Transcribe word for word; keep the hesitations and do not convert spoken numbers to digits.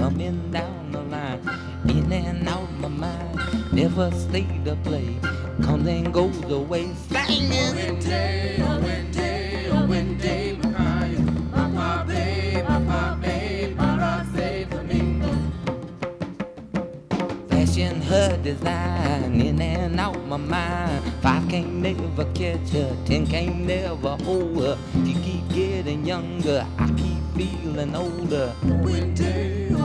coming down the line, in and out my mind, never stay to play, comes and goes away, singing. When day, oh when day, oh when day, Maria, Papa babe, Papa babe, para say flamingo. Fashion her design, in and out my mind. Five can't never catch her, ten can't never hold her. She keep getting younger, I keep feeling older. When day,